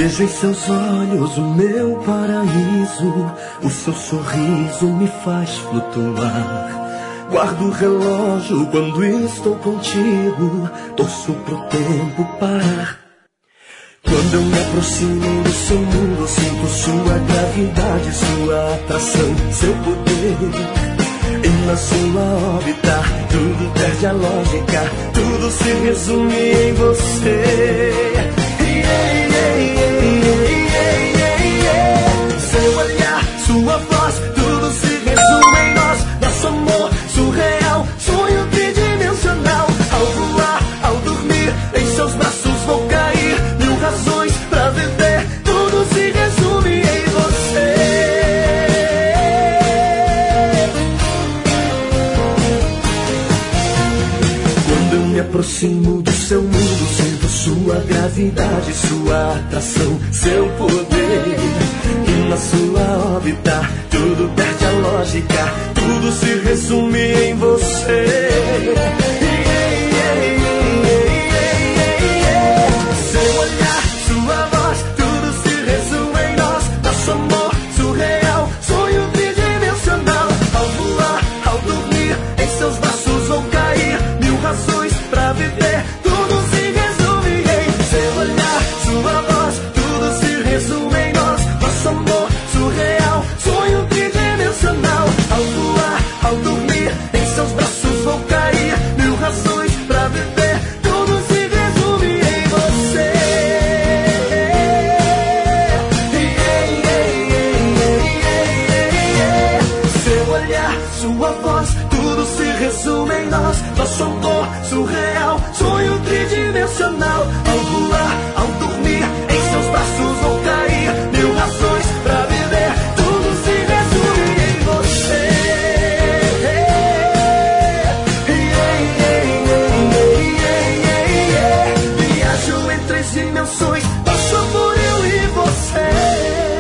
Vejo em seus olhos o meu paraíso, o seu sorriso me faz flutuar. Guardo o relógio quando estou contigo, torço pro tempo parar. Quando eu me aproximo do seu mundo, sinto sua gravidade, sua atração, seu poder. E na sua órbita tudo perde a lógica, tudo se resume em você. Seu olhar, sua voz, tudo se resume em nós. Nosso amor surreal, sonho tridimensional. Ao voar, ao dormir, em seus braços vou cair. Mil razões pra viver, tudo se resume em você. Quando eu me aproximo do seu mundo, sinto sua gravidade, sua atração, seu poder. E na sua órbita tudo perde a lógica, tudo se resume em você. Seu olhar, sua voz, tudo se resume em nós. Nosso amor surreal, sonho tridimensional. Ao voar, ao dormir, em seus braços vou cair. Mil razões pra viver, tudo se resume em seu olhar, sua voz, tudo se resume em nós. Nosso amor surreal, sonho tridimensional. Ao voar, ao dormir, em seus braços vou cair. Mil razões pra viver, tudo se resume em você. Seu olhar, sua voz, tudo se resume em nós. Nosso amor surreal, sonho tridimensional. Ao voar, ao dormir, em seus braços vou cair. Mil razões pra viver, tudo se resume em você. Viajo entre as dimensões, nosso amor, eu e você.